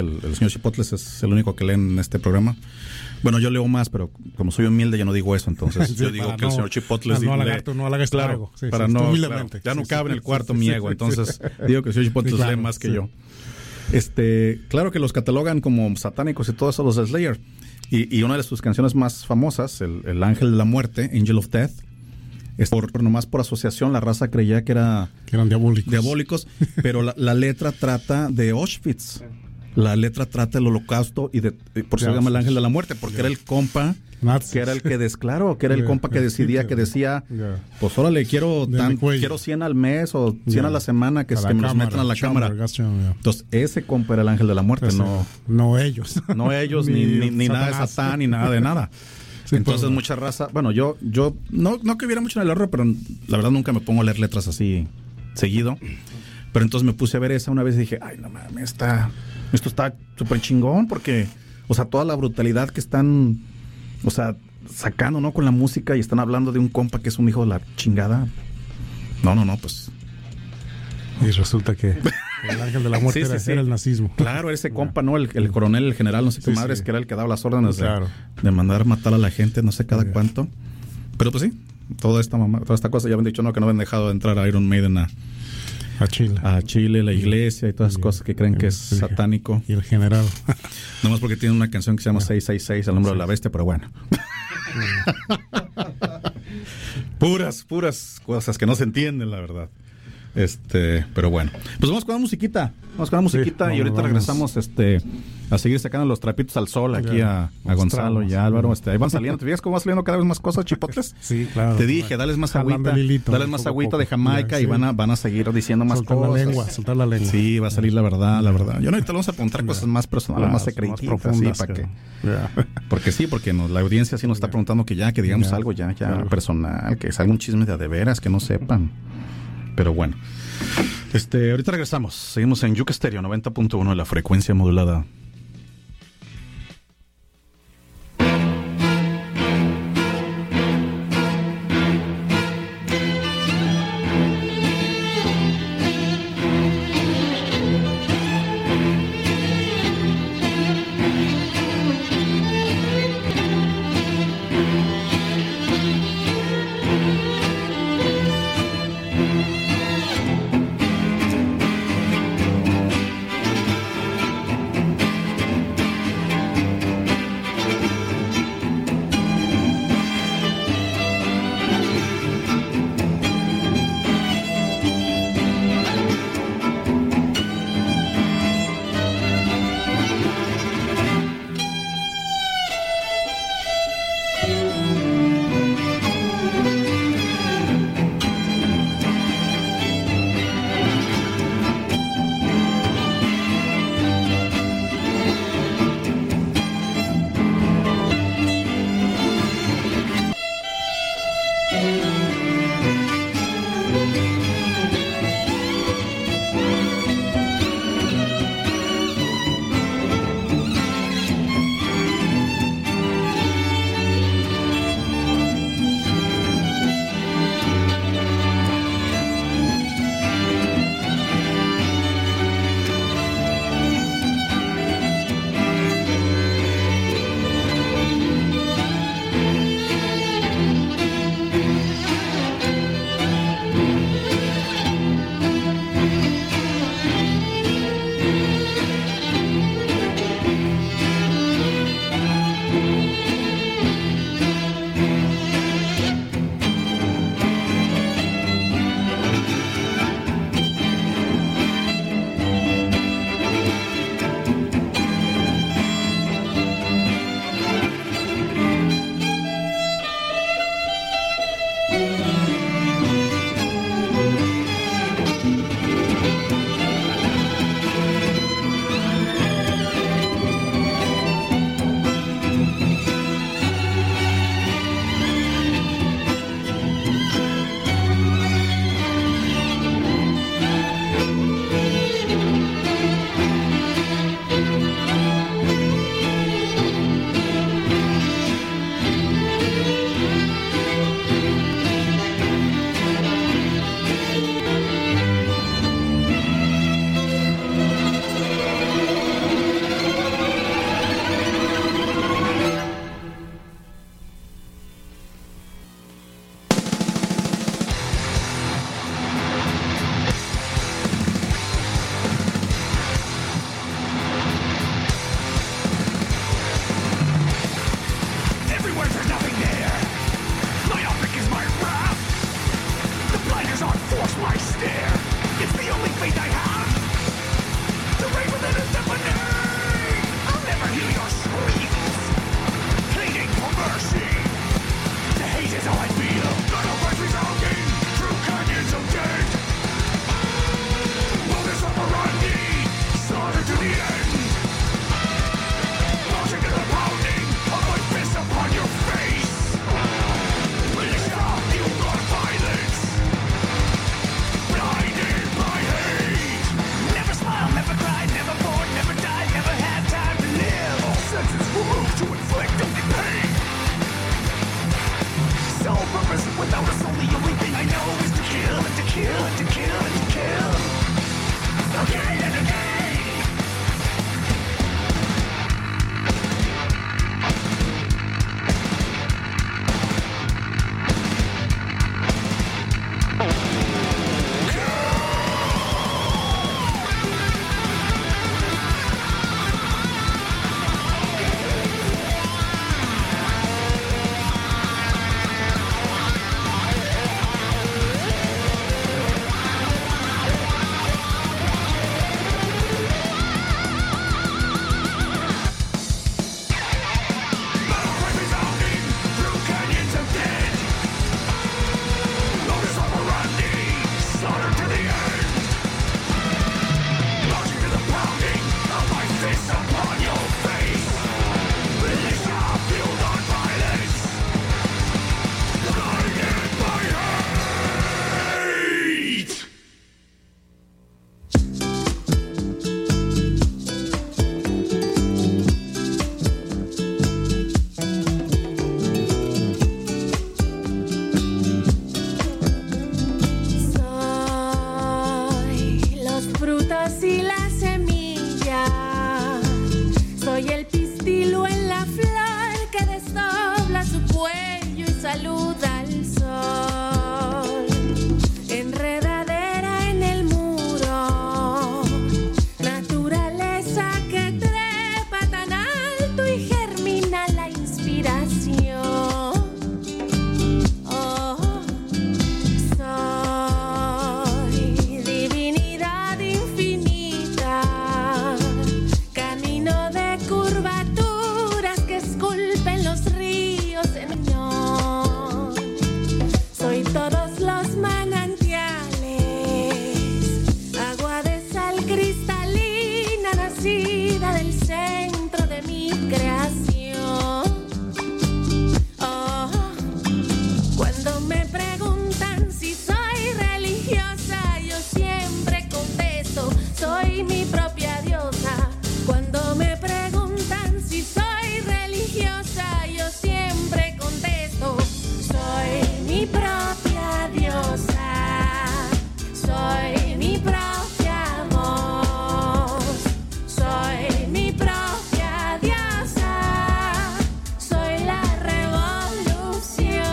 el señor Chipotles es el único que lee en este programa. Bueno, yo leo más, pero como soy humilde ya no digo eso, entonces Sí, yo digo que el señor Chipotles no halagar tu claro, ego. Sí, para sí, no, humildemente. claro, ya no Sí, cabe en el cuarto sí, mi sí, ego, sí, entonces sí. digo que el señor Chipotles Claro, lee más que sí. yo. Claro que los catalogan como satánicos y todo eso, los de Slayer. Y una de sus canciones más famosas, el Ángel de la Muerte, Angel of Death, es nomás por asociación la raza creía que eran diabólicos, pero la letra trata de Auschwitz. La letra trata del Holocausto y por eso se llama el Ángel de la Muerte, porque era el compa Nazis. que era el que el compa que decidía, que decía, pues órale, quiero 100 al mes o 100 a la semana que me los metan a la cámara. Entonces, ese compa era el Ángel de la Muerte, no ellos. No ellos, ni nada de Satán, ni nada de nada. Sí, entonces mucha raza, bueno, yo no que hubiera mucho en el error, pero la verdad nunca me pongo a leer letras así seguido. Pero entonces me puse a ver esa una vez y dije, ay, no mames, esto está súper chingón, porque, o sea, toda la brutalidad que están, o sea, sacando, ¿no? Con la música, y están hablando de un compa que es un hijo de la chingada. No, pues. Y resulta que el Ángel de la Muerte era el nazismo. Claro, ese compa, ¿no? El coronel, el general, no sé qué madres, que era el que daba las órdenes de mandar matar a la gente, no sé cada cuánto. Pero pues sí, toda esta cosa, ya habían dicho, ¿no? Que no habían dejado de entrar a Iron Maiden a Chile, la iglesia y todas esas cosas que creen que es satánico. Y el general. Nomás porque tiene una canción que se llama 666, el número de la bestia, pero bueno. puras cosas que no se entienden, la verdad. Pero bueno. Pues vamos con una musiquita. Y ahorita regresamos a seguir sacando los trapitos al sol aquí a Gonzalo y a Álvaro. Ahí van saliendo. ¿Te fijas cómo van saliendo cada vez más cosas, Chipotles? Sí, claro. Te dije, dales más agüita. Dales más agüita de Jamaica y van a seguir diciendo más cosas. Soltar la lengua. Sí, va a salir la verdad. Yo ahorita le vamos a preguntar cosas más personales, más secretitas, más profundas. ¿Sí? Porque la audiencia sí nos está preguntando que digamos algo ya personal, que salga un chisme de veras, que no sepan. Pero bueno, ahorita regresamos. Seguimos en Yuca Stereo 90.1 de la frecuencia modulada. el centro de mi creación. Oh, cuando me preguntan si soy religiosa, yo siempre contesto, soy mi propia diosa. Cuando me preguntan si soy religiosa, yo siempre contesto, soy mi propia diosa. Soy mi propia voz, soy mi propia diosa, soy la revolución.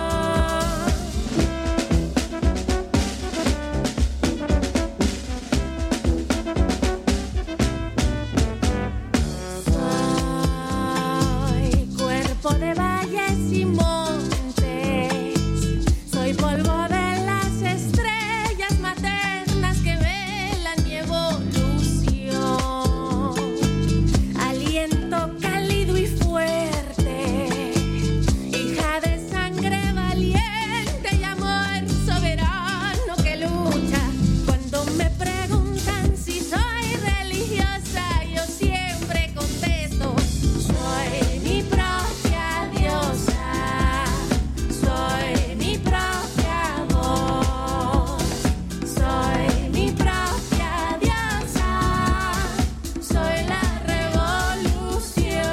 Soy cuerpo de valles y montes, soy polvo de las estrellas maternas que velan mi evolución. Aliento cálido y fuerte, hija de sangre valiente y amor soberano que lucha. Cuando me preguntan si soy religiosa, yo siempre contesto, soy mi propia diosa, soy mi propia voz, soy mi propia diosa, soy la revolución.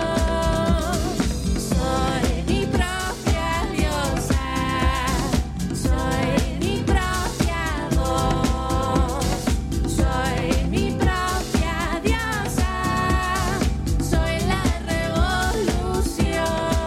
Soy mi propia diosa, soy mi propia voz, soy mi propia diosa, soy la revolución.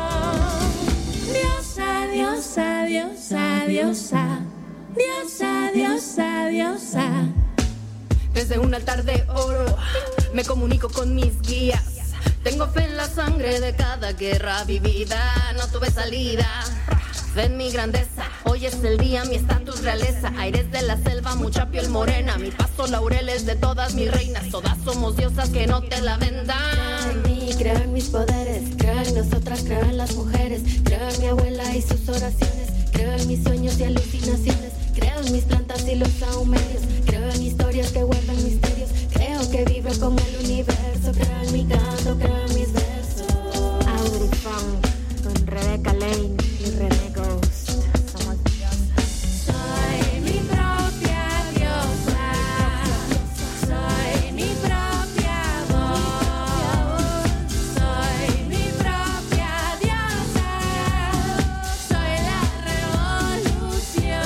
Diosa, diosa, diosa, diosa, diosa, diosa, diosa. Desde un altar de oro me comunico con mis guías. Tengo fe en la sangre de cada guerra vivida. No tuve salida, fe en mi grandeza. Hoy es el día, mi estatus realeza. Aires de la selva, mucha piel morena. Mi paso laureles de todas mis reinas. Todas somos diosas, que no te la vendan. Creo en mí, creo en mis poderes, creo en nosotras, creo en las mujeres, creo en mi abuela y sus oraciones, creo en mis sueños y alucinaciones, creo en mis plantas y los saumerios, creo en historias que guardan misterios, creo que vibro con el universo, creo en mi canto, creo en mis versos. Audrey Funk con Rebecca Lane y René Ghost. Somos diosas. Soy mi propia diosa, soy mi propia voz, soy mi propia diosa, soy la revolución.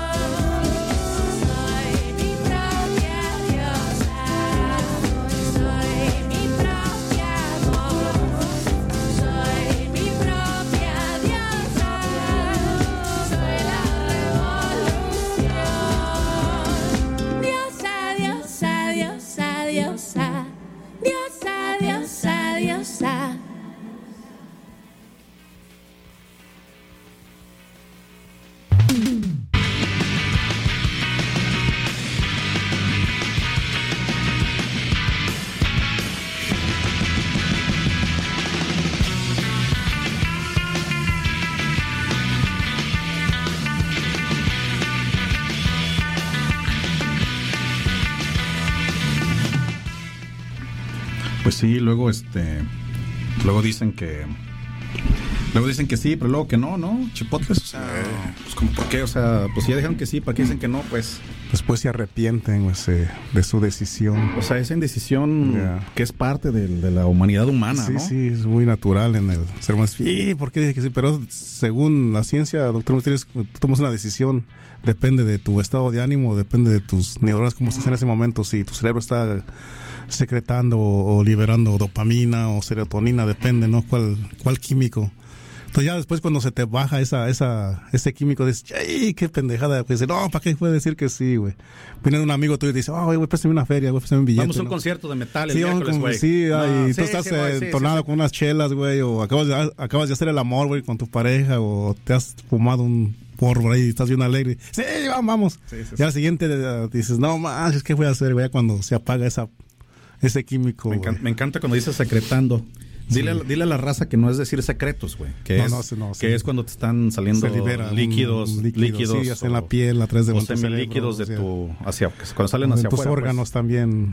Soy mi propia diosa, soy mi propia voz, soy mi propia diosa, soy la revolución. Diosa, diosa, diosa, diosa, diosa, diosa, diosa. Pues sí, luego luego dicen que sí, pero luego que no, chipotles, o sea, pues como por qué, o sea, pues si ya dijeron que sí, ¿para qué dicen que no? Pues Después se arrepienten de su decisión. o sea, esa indecisión que es parte de la humanidad humana, Sí, ¿no? sí, es muy natural en el ser humano. Sí, ¿por qué dije que sí? Pero según la ciencia, doctor, tú tomas una decisión, depende de tu estado de ánimo, depende de tus neuronas, cómo estás en ese momento, si tu cerebro está secretando o liberando dopamina o serotonina, depende, ¿no? ¿Cuál químico? Entonces ya después cuando se te baja ese químico, dices, ¡ay, qué pendejada! Pues no, ¿para qué puede decir que sí, güey? Viene un amigo tuyo y te dice, güey, préstame una feria, güey, préstame un billete. Vamos a un ¿no? concierto de metal el Sí, miércoles, güey. sí, No, y tú estás entonado con unas chelas, güey, o acabas de hacer el amor, güey, con tu pareja, o te has fumado un porro por ahí y estás bien alegre. Sí, vamos. Sí, Y al siguiente dices, no más, ¿qué voy a hacer, güey? Cuando se apaga ese químico. Me encanta cuando dices secretando. Dile a la raza que no es decir secretos, güey. Que es cuando te están saliendo líquidos. Sí, en la piel, a través de semilíquidos de cuando salen hacia tus afuera. órganos también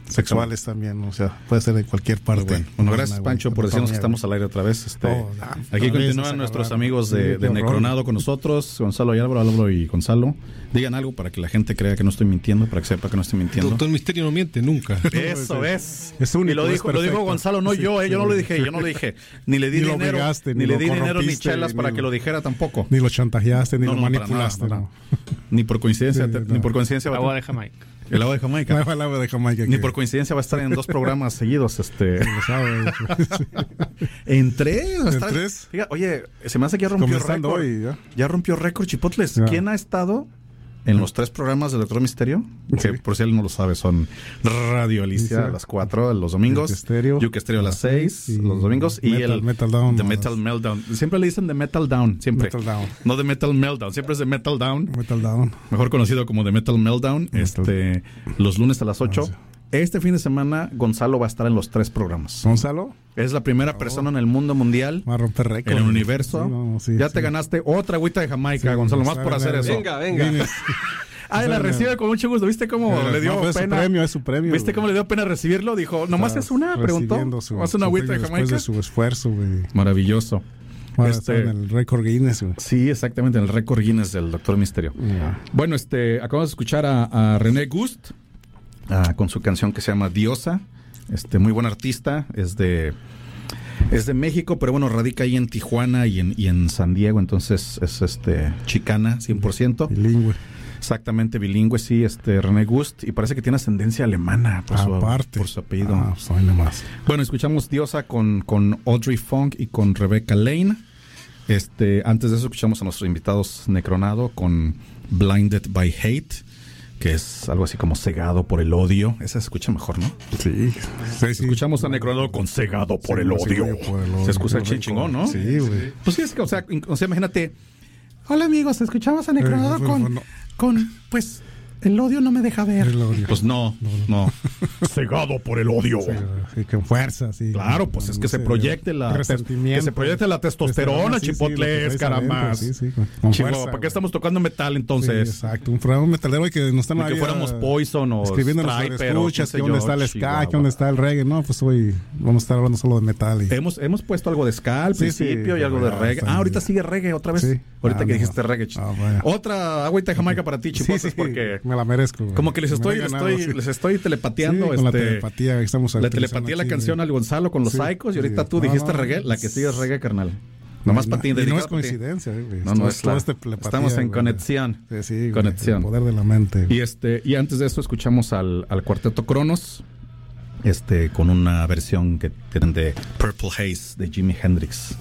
sexuales también, o sea, puede ser en cualquier parte. Bueno, gracias Pancho por decirnos que estamos al aire otra vez. Aquí continúan nuestros amigos de Necronado con nosotros, Gonzalo y Álvaro y Gonzalo. Digan algo para que la gente crea que no estoy mintiendo, para que sepa que no estoy mintiendo. Doctor Misterio no miente nunca. Eso es. Es único, y lo dijo Gonzalo, no yo, yo no lo dije, Ni le di dinero, ni le di dinero ni chelas para que lo dijera tampoco. Ni lo chantajeaste, ni lo manipulaste. Ni por coincidencia, El agua de Jamaica. El agua de Jamaica. El agua de Jamaica. Ni por coincidencia va a estar en 2 programas seguidos. ¿En 3? ¿En 3? Oye, se me hace que ya rompió récord. Ya rompió récord, Chipotles. Ya. ¿Quién ha estado en los 3 programas del Doctor Misterio? Que por si él no lo sabe, son Radio Alicia a las 4 los domingos, Yuke Stereo a las 6 los domingos y el Metal Down, The Metal Meltdown. Siempre le dicen The Metal Down, siempre. Metal Down. No The Metal Meltdown, siempre es The Metal Down. Metal Down. Mejor conocido como The Metal Meltdown. Los lunes a las 8. Este fin de semana Gonzalo va a estar en los 3 programas. ¿Gonzalo? Es la primera persona en el mundo mundial, va a romper récord, en el universo. Te ganaste otra agüita de Jamaica, Gonzalo, más por hacer eso. Venga. La recibe con mucho gusto. ¿Viste cómo le dio pena? Es su premio. ¿Viste cómo le dio pena recibirlo? Dijo, nomás es una, preguntó. Más una agüita de Jamaica. Después de su esfuerzo, güey. Maravilloso. En el récord Guinness, güey. Sí, exactamente, en el récord Guinness del Doctor Misterio. Bueno, acabamos de escuchar a René Gust con su canción que se llama Diosa. Muy buen artista, es de México, pero bueno, radica ahí en Tijuana y en San Diego, entonces es chicana 100%. Bilingüe. Exactamente, bilingüe, sí, René Gust, y parece que tiene ascendencia alemana por su apellido. Soy nomás. Bueno, escuchamos Diosa con Audrey Funk y con Rebecca Lane. Antes de eso escuchamos a nuestros invitados Necronado con Blinded by Hate, que es algo así como cegado por el odio. Esa se escucha mejor, ¿no? Sí. Escuchamos a Necronado con cegado por el odio. Se escucha chingón, ¿no? Sí, güey. Pues sí, es que, o sea, imagínate. Hola amigos, escuchamos a Necronado con, pues, el odio no me deja ver. Pues no. Cegado por el odio. Sí, con fuerza, sí. Claro, pues es que se proyecte la testosterona, Chipotles, caramba. Sí, Chihuahua, ¿para qué estamos tocando metal entonces? Sí, exacto, un programa metalero que nos están que fuéramos Poison o escribiendo Striper, escuchas, que dónde está el ska, que dónde está el reggae. No, pues hoy vamos a estar hablando solo de metal. Hemos puesto algo de ska al principio y algo de reggae. Ahorita sigue reggae otra vez. Sí. Ahorita que dijiste reggae. Otra agüita de Jamaica para ti, Chipotles, porque me la merezco. Güey. Como que les estoy telepateando. Con la telepatía que estamos le telepatía la canción al Gonzalo con los Psychos y ahorita tú dijiste reggae. La que sigue es reggae, carnal. Nomás para ti. No es coincidencia, güey. No es estamos en conexión. Sí, conexión. El poder de la mente. Y antes de eso escuchamos al cuarteto Cronos, con una versión que tienen de Purple Haze de Jimi Hendrix.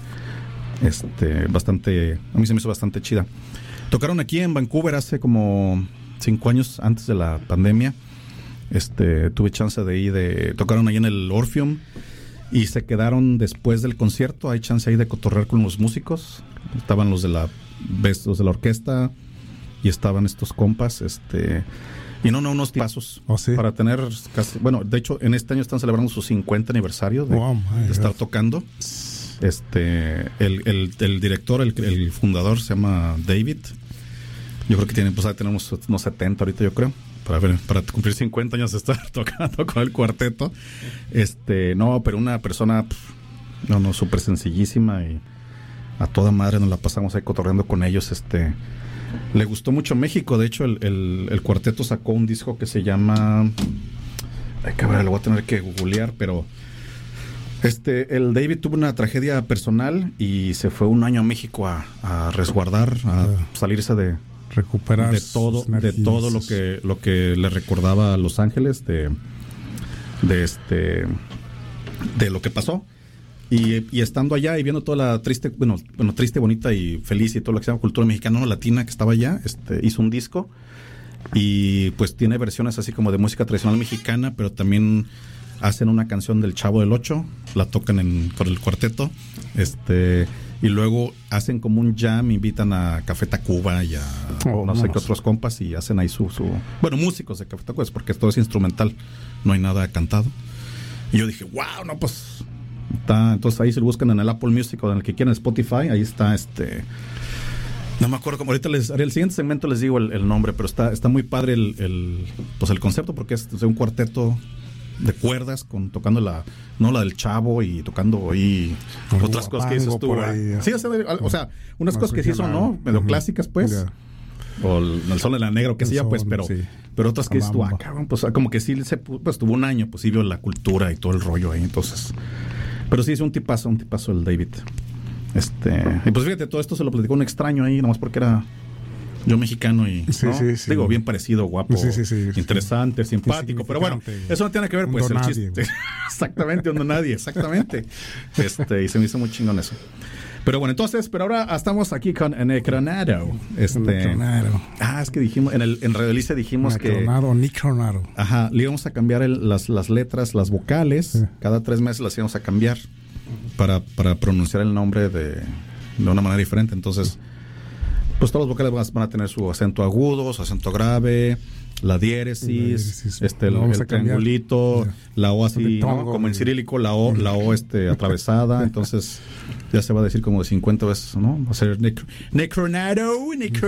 A mí se me hizo bastante chida. Tocaron aquí en Vancouver hace como 5 años antes de la pandemia. Tuve chance de ir, tocaron ahí en el Orpheum y se quedaron después del concierto. Hay chance ahí de cotorrear con los músicos. Estaban los de la orquesta y estaban estos compas, y unos pasos para tener casi, bueno, de hecho en este año están celebrando su 50 aniversario de estar tocando. El director, el fundador se llama David. Yo creo que tenemos unos 70 ahorita, yo creo, para cumplir 50 años de estar tocando con el cuarteto. Pero una persona súper sencillísima y a toda madre nos la pasamos ahí cotorreando con ellos. Le gustó mucho México. De hecho, el cuarteto sacó un disco que se llama, lo voy a tener que googlear, pero el David tuvo una tragedia personal y se fue un año a México a resguardar, a salirse de recuperar de todo lo que le recordaba a Los Ángeles de lo que pasó. Y estando allá y viendo toda la triste, bonita y feliz y todo lo que se llama cultura mexicana latina que estaba allá, hizo un disco y pues tiene versiones así como de música tradicional mexicana, pero también hacen una canción del Chavo del Ocho, la tocan con el cuarteto, y luego hacen como un jam, invitan a Café Tacuba y a sé qué otros compas y hacen ahí músicos de Café Tacuba, porque todo es instrumental, no hay nada cantado. Y yo dije, wow, no, pues entonces ahí se lo buscan en el Apple Music o en el que quieran, Spotify, ahí está no me acuerdo cómo, ahorita el siguiente segmento les digo el nombre, pero está muy padre el concepto, porque es un cuarteto de cuerdas, tocando la del Chavo y tocando ahí otras cosas que hizo tú. Sí, o sea, unas cosas que sí son, ¿no? Medio clásicas, pues. Yeah. O el Sol de la Negra, que sea, pues, pero otras que dices tú, cabrón, pues como que sí pues tuvo un año, pues sí vio la cultura y todo el rollo ahí, entonces. Pero sí es un tipazo el David. Y pues fíjate, todo esto se lo platicó un extraño ahí, nomás porque era yo mexicano y digo, bien parecido, guapo, interesante, simpático, pero bueno, eso no tiene que ver, pues, el chiste. Exactamente, nadie, exactamente. Y se me hizo muy chingón eso. Pero bueno, entonces, pero ahora estamos aquí con Necronado. Necronado. Es que dijimos, en Radio Alicia dijimos Necronado. Ajá, le íbamos a cambiar las letras, las vocales, cada 3 meses las íbamos a cambiar para pronunciar el nombre de una manera diferente. Entonces, pues todos los vocales van a tener su acento agudo, su acento grave, la diéresis, el triangulito, la O así, ¿no? Como en cirílico, la O atravesada. Entonces ya se va a decir como de 50 veces, ¿no? Va a ser Necronado.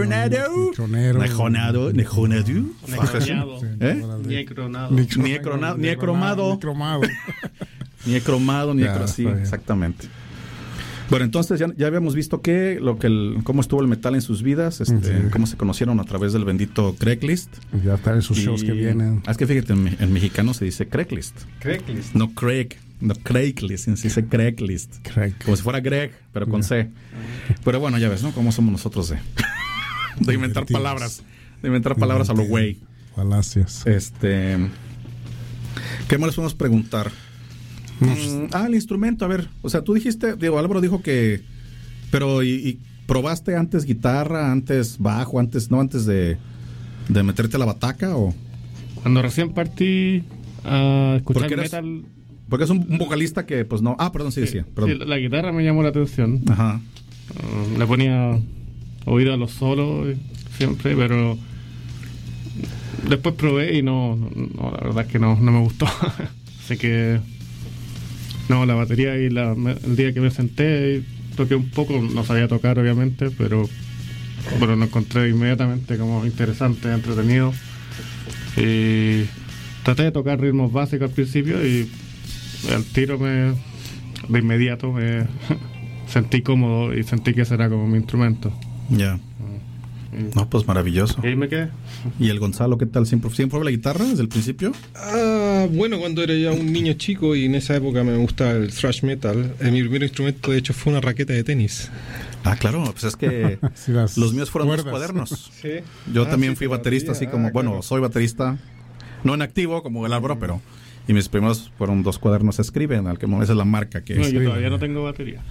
Sí, exactamente. Bueno, entonces ya habíamos visto cómo estuvo el metal en sus vidas, cómo se conocieron a través del bendito Craigslist. Ya están en sus shows que vienen. Es que fíjate, en mexicano se dice Craigslist. No Craigslist, se dice Craigslist. Como si fuera Greg, pero con C. Pero bueno, ya ves, ¿no? Cómo somos nosotros de inventar palabras. De inventar palabras a lo güey. Falacias. ¿Qué más les podemos preguntar? El instrumento, a ver, o sea, tú dijiste, Álvaro dijo que, pero ¿y probaste antes guitarra, antes bajo, antes de meterte a la bataca o? Cuando recién partí a escuchar metal. Porque es un vocalista que, pues no. Perdón, sí decía. Perdón. Sí, la guitarra me llamó la atención. Ajá. Le ponía oído a los solos siempre, pero después probé y no, la verdad es que no me gustó. Así que la batería y el día que me senté y toqué un poco, no sabía tocar obviamente, pero lo encontré inmediatamente como interesante, entretenido. Y traté de tocar ritmos básicos al principio y al tiro de inmediato me sentí cómodo y sentí que ese era como mi instrumento. Ya. No, pues maravilloso. Y ahí me quedé. ¿Y el Gonzalo qué tal? ¿Siempre fue la guitarra desde el principio? Bueno, cuando era ya un niño chico y en esa época me gustaba el thrash metal, mi primer instrumento de hecho fue una raqueta de tenis. Claro, pues es que los míos fueron los cuadernos. Sí. Yo también fui baterista, así como, claro. Soy baterista, no en activo como el Álvaro, pero... Y mis primeros fueron 2 cuadernos Escriben, esa es la marca que... No, yo todavía no tengo batería.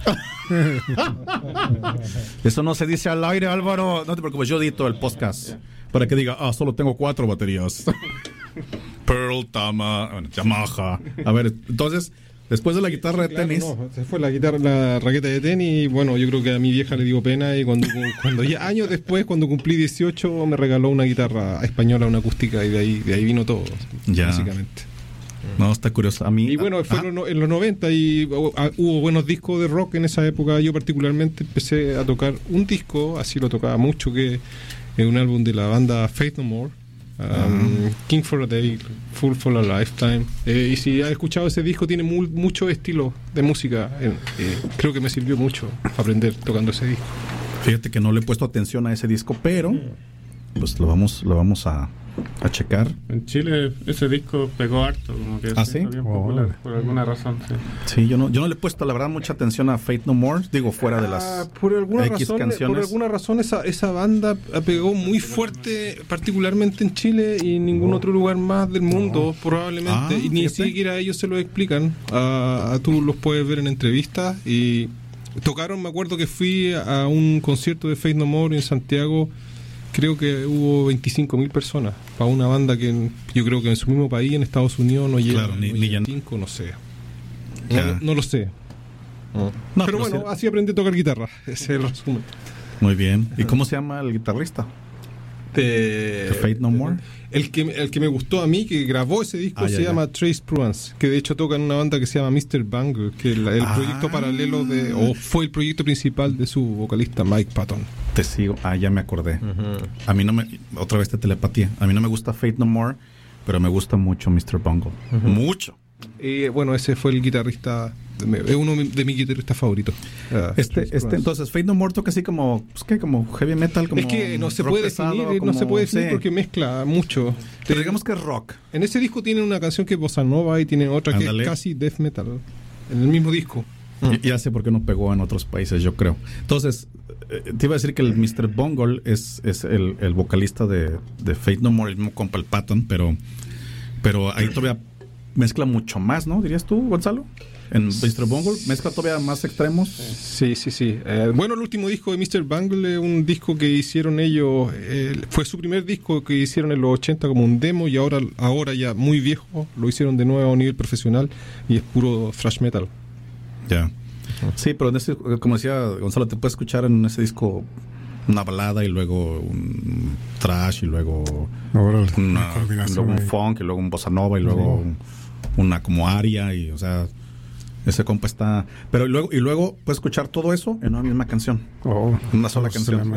Eso no se dice al aire, Álvaro. No te preocupes, yo edito el podcast para que diga, solo tengo 4 baterías. Pearl, Yamaha. A ver, entonces, después de la guitarra de tenis... se fue la raqueta de tenis y bueno, yo creo que a mi vieja le dio pena y cuando ya años después, cuando cumplí 18, me regaló una guitarra española, una acústica y de ahí vino todo, básicamente. No, está curioso. A mí, y bueno, fue en los 90 y hubo buenos discos de rock en esa época. Yo particularmente empecé a tocar un disco, así lo tocaba mucho, que es un álbum de la banda Faith No More, King for a Day, Fool for a Lifetime. Y si has escuchado ese disco, tiene mucho estilo de música. Creo que me sirvió mucho aprender tocando ese disco. Fíjate que no le he puesto atención a ese disco, pero pues lo vamos a checar. En Chile ese disco pegó harto, como que ¿sí? Bien popular, por alguna razón. Sí, yo no le he puesto la verdad mucha atención a Faith No More, digo, fuera de las por alguna canciones. Por alguna razón esa banda pegó muy fuerte, particularmente en Chile y en ningún otro lugar más del mundo, probablemente, y ni siquiera ellos se lo explican. Tú los puedes ver en entrevistas y tocaron, me acuerdo que fui a un concierto de Faith No More en Santiago. Creo que hubo 25.000 personas para una banda que yo creo que en su mismo país, en Estados Unidos, no llega. Claro, ni 5, no sé. No lo sé. No, pero bueno, así aprendí a tocar guitarra. Ese es el resumen. Muy bien. ¿Y cómo se llama el guitarrista? De Faith No More. El que me gustó a mí, que grabó ese disco, se llama Trace Pruance, que de hecho toca en una banda que se llama Mr. Bangle, que el proyecto paralelo o fue el proyecto principal de su vocalista Mike Patton. Te sigo. Ya me acordé. A mí otra vez te telepatía. A mí no me gusta Faith No More pero me gusta mucho Mr. Bungle. Mucho. Bueno, ese fue el guitarrista, es uno de mis guitarristas favoritos. Entonces, Faith No More toca así como, pues, ¿qué? Como heavy metal, como es que no se puede definir, como, no se puede definir sí, porque mezcla mucho. pero digamos que es rock. En ese disco tiene una canción que es bossa nova y tiene otra que Ándale. es casi death metal. En el mismo disco. Ya sé por qué no pegó en otros países, yo creo. Entonces, te iba a decir que el Mr. Bungle es el vocalista de Faith No More, el mismo compa, el Patton, pero ahí todavía mezcla mucho más, ¿no? ¿Dirías tú, Gonzalo? En Mr. Bungle mezcla todavía más extremos. Sí. Bueno, el último disco de Mr. Bungle es un disco que hicieron ellos, fue su primer disco que hicieron en los 80 como un demo y ahora ya muy viejo, lo hicieron de nuevo a un nivel profesional y es puro thrash metal. Ya. Sí, pero en ese, como decía Gonzalo, te puedes escuchar en ese disco una balada y luego un thrash y luego luego un funk y luego un bossa nova y luego una como aria y, o sea, ese compa está, pero y luego puedes escuchar todo eso en una misma canción, una sola canción.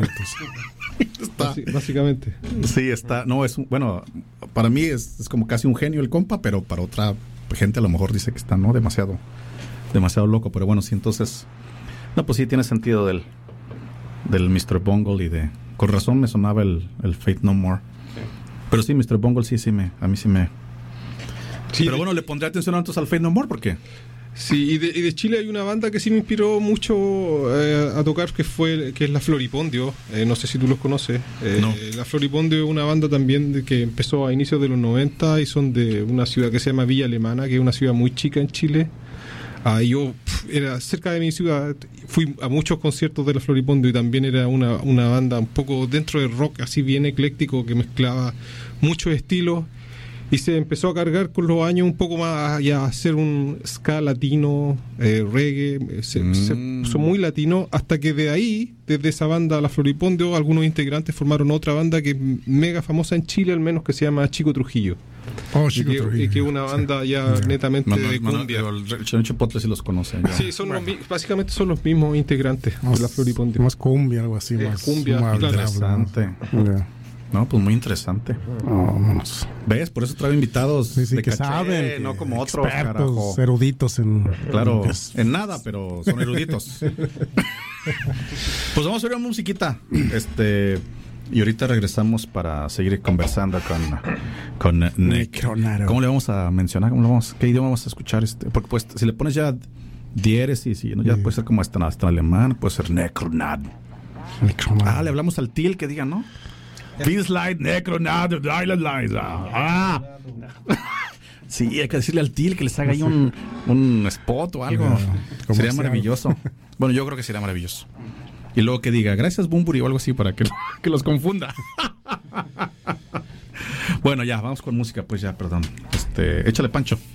Básicamente. Sí, está, no, bueno, para mí es como casi un genio el compa, pero para otra gente a lo mejor dice que está, ¿no? Demasiado loco, pero bueno, sí, entonces, no, pues sí tiene sentido del Mr. Bungle con razón me sonaba el Faith No More. Sí. Pero sí, Mr. Bungle a mí sí me. Sí, pero bueno, le pondré atención entonces al Faith No More, ¿por qué? Sí, y de Chile hay una banda que sí me inspiró mucho a tocar, que es la Floripondio. No sé si tú los conoces. No. La Floripondio es una banda también que empezó a inicios de los 90 y son de una ciudad que se llama Villa Alemana, que es una ciudad muy chica en Chile. Yo era cerca de mi ciudad, fui a muchos conciertos de la Floripondio y también era una banda un poco dentro del rock, así bien ecléctico, que mezclaba muchos estilos y se empezó a cargar con los años un poco más ya a hacer un ska latino, reggae, se puso muy latino, hasta que de ahí, desde esa banda La Floripondio, algunos integrantes formaron otra banda que es mega famosa en Chile al menos, que se llama Chico Trujillo. Trujillo. Y que es una banda ya netamente de cumbia. El Chipotle sí los conoce. Ya. Sí, básicamente son los mismos integrantes de La Floripondio. Más cumbia, algo así. Más cumbia, interesante. No, pues muy interesante. ¿Ves? Por eso traigo invitados de que caché, saben, no como otros, expertos, eruditos en... Claro, en nada, pero son eruditos. Pues vamos a ver una musiquita. Y ahorita regresamos para seguir conversando con Necronado. ¿Cómo le vamos a mencionar? ¿Qué idioma vamos a escuchar? Porque pues si le pones ya diéresis y ya puede ser como hasta alemán, puede ser Necronado. Le hablamos al Til que diga, ¿no? This light Necronado, Island Lights. Sí, hay que decirle al Til que les haga ahí un spot o algo. Sería maravilloso. Bueno, yo creo que sería maravilloso. Y luego que diga, gracias Bumburi o algo así para que los confunda. Bueno, ya, vamos con música, pues ya, perdón. Échale, Pancho.